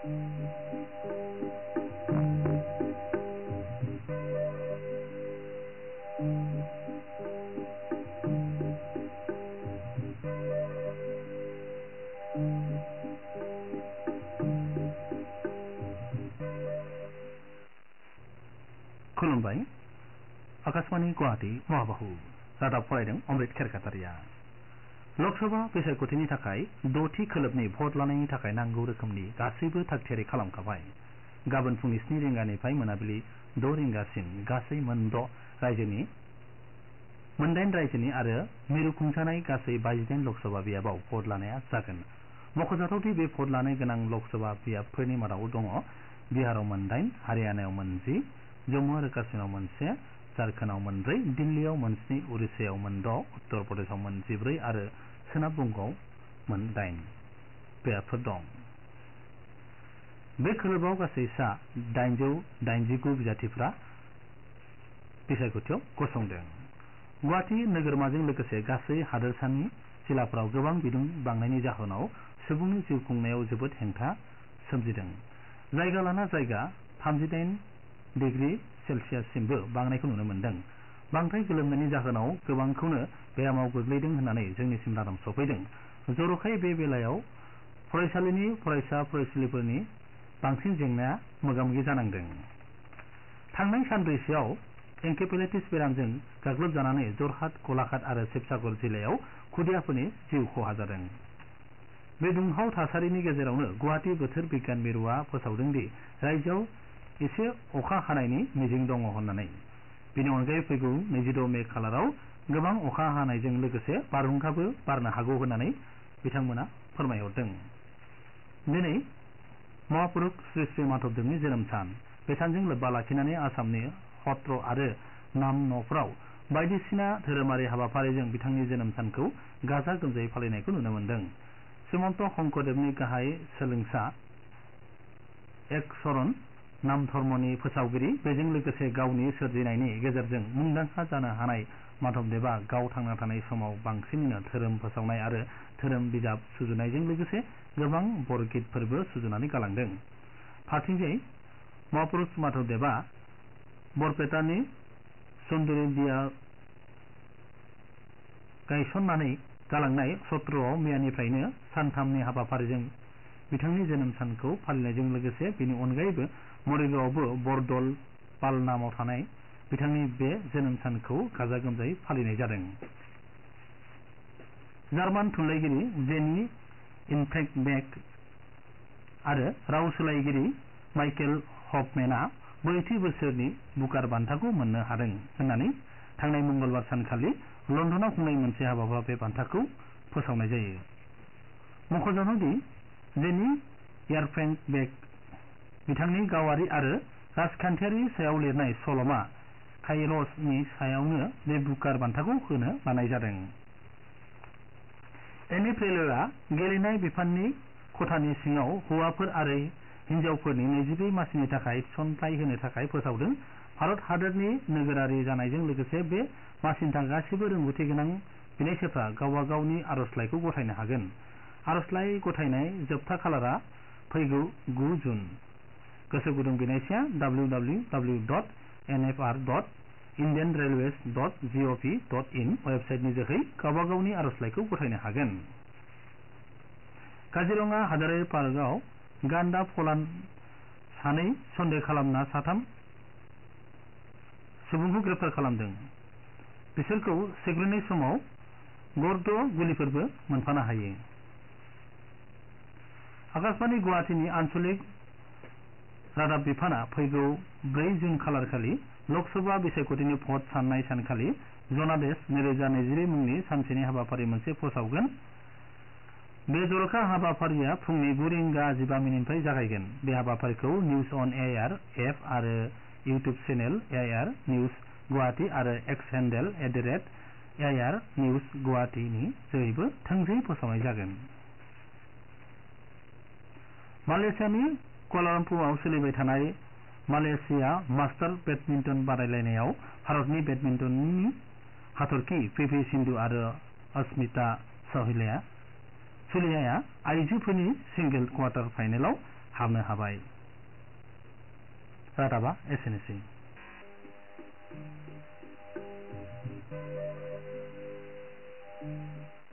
खुलुमबाय आकाशवाणी गुवाहाटी महाबाहु रादाब फरायदों अमृत खेरखातारिया लकसभा बिसायख'थिनि थाखाय 6थि खोलोबनि भट लानायनि थाखाय नांगौ रोखोमनि गासैबो थागथियारि खालामखाबाय। गाबोन फुंनि 7 रिंगानिफ्राय मोनाबिलि 6 रिंगासिम गासै मोन 8 रायजोनि आरो मिरु खुंजानाय गासै 22 लकसभा बियाबाव भट लानाया जागोन। मख'जाथावदि बे भट लानो गोनां लकसभा बियाबफोरनि मादाव दङ बिहाराव मोन 8, हारियानायाव मोन 10, जम्मु आरो काश्मीराव मोन 1, झारखन्डआव मोन 4, दिल्लीयाव मोन 7, उरिष्याव मोन 6, उत्तर प्रदेशआव मोन 14 आरो सोनाब बंगआव मोन 8 बियाबफोर दं। बे खोलोबाव गासै सा 889 बिजाथिफ्रा बिसायख'थियाव गसंदों। गुवाहाटी नोगोरमाजों लोगोसे गासै हादोरसानि जिल्लाफोराव गोबां बिदुं बांनायनि जाहोनाव सुबुंनि जिउ खुंनायाव जोबोद हेंथा सोमजिदों। जायगा लाना जायगा 38 डिग्री सेलसियाससिमबो बांनायखौ नुनो मोन्दों। बांद्राय गोलोमनायनि जाहोनाव गोबांखौनो बेरामाव गोग्लैदों होननानै जोंनिसिम रादाब सफैदों। जर'खायै बे बेलायाव फरायसालिनि फरायसा फरायसुलिफोरनि बांसिन जेंनाया मोगा-मोगि जानांदों। थांनाय सानब्रैसोआव एन्केफेलाइटिस बेरामजों गाग्लोबजानानै जरहाट, गलाघाट आरो शिबसागर जिल्लायाव खुदियाफोरनि जिउ खहा जादों। बे दुंहाव थासारिनि गेजेरावनो गुवाहाटी बोथोर बिगियान मिरुआ फोसावदों दि रायजोआव एसे अखा हानायनि मिजिं दङ होननानै। बेनि अनगायै फैगौ 26 मे खालाराव गोबां अखा हानायजों लोगोसे बारहुंखाबो बारनो हागौ होननानै बिथांमोना फोरमायहरदों। दिनै महापुरुष श्री श्री माधबदेवनि जोनोम सान। बे सानजों लोब्बा लाखिनानै आसामनि सत्र आरो नाम न'फोराव बायदिसिना धोरोमारि हाबाफारिजों बिथांनि जोनोम सानखौ गाजा गोमजायै फालिनायखौ नुनो मोन्दों। श्रीमन्त शंकरदेवनि गाहाय सोलोंसा एकशरण नाम धर्मनि फोसावगिरि, बेजों लोगोसे गावनि सोरजिनायनि गेजेरजों मुंदांखा जानो हानाय माधबदेवआ गाव थांना थानाय समाव बांसिनैनो धोरोम फोसावनाय आरो धोरोम बिजाब सुजुनायजों लोगोसे गोबां बरगितफोरबो सुजुनानै गालांदों। फारसेथिं महापुरुष माधबदेवआ बरपेटानि सुन्दरीदिया गायसननानै गालांनाय सत्रआव मैयानिफ्रायनो सानथामनि हाबाफारिजों बिथांनि जोनोम सानखौ फालिनायजों लोगोसे बेनि अनगायैबो मरिगावआवबो बरदल पाल नामाव थानाय बिथांनि बे जोनोम सानखौ गाजा गोमजायै फालिनाय जादों। जार्मान थुनलाइगिरि जेनी इनफेल्डबेक आरो राव सोलायगिरि माइकेल हफमेनआ 40 बोसोरनि बुकार बान्थाखौ मोननो हादों होननानै थांनाय मंगलबार सानखालि लण्डनाव खुंनाय मोनसे हाबाफारियाव बे बान्थाखौ फोसावनाय जायो। मख'जाथावदि जेनी इनफेल्डबेक बिथांनि गावारि आरो राजखान्थियारि सायाव लिरनाय सल'मा काइरसनि सायावनो बे बुकार बान्थाखौ होनो लानाय जादों। एनिफ्रेलआ गेलेनाय बिफाननि खथानि सिङाव हौवाफोर आरो हिनजावफोरनि 22 मासिनि थाखाय थिसनथाय होनो थाखाय फोसावदों। भारत हादरनि नोगोरारि जानायजों लोगोसे बे मासिनि थाखाय गासिबो रोंगौथि गोनां बिनायसिफ्रा गावबा गावनि आर'जलाइखौ गथायनो हागोन। आर'जलाइ गथायनाय जोबथा खालारा फैगौ 9 जुन। गोसो गुदुं बिनायसिया www.nfr.indianrailways.gov.in वेबसाइटनि जोहै गावबा गावनि आर'जलाइखौ गथायनो हागोन। काजिरङा हादोरारि पार्कआव गान्दा फलान सानै सन्देह खालामना 3 सुबुंखौ ग्रेप्तार खालामदों। बिसोरखौ सेग्रोनाय समाव गर्द गुलिफोरबो मोनफानो हायो। आकाशवाणी गुवाहाटीनि आन्चलिक रादाब बिफाना फैगौ 4 जुन खालारखालि लकसभा बिसायख'थिनि भट साननाय सानखालि जनादेश 2020 मुंनि सानसेनि हाबाफारि मोनसे फोसावगोन। बे जर'खा हाबाफारिया फुंनि 9 रिंगा 15 मिनिटनिफ्राय जागायगोन। बे हाबाफारिखौ निउज अन एआईआर एप आरो YouTube channel AIR news Guwahati आरो एक्स हेन्डेल @AIR निउज गुवाहाटीनि जोहैबो थोंजोङै फोसावनाय जागोन। मालयेशियानि कुआलालाम्पुराव सोलिबाय थानाय मालयेशिया मास्टार बेडमिन्टन बादायलायनायाव भारतनि बेडमिन्टननि हाथरखि पि.भि. सिन्धु आरो अस्मिता चहलआ सुलियाया आइजोफोरनि सिंगेल क्वार्टार फाइनेलाव हाबनो हाबाय। रादाबा एसेनोसै।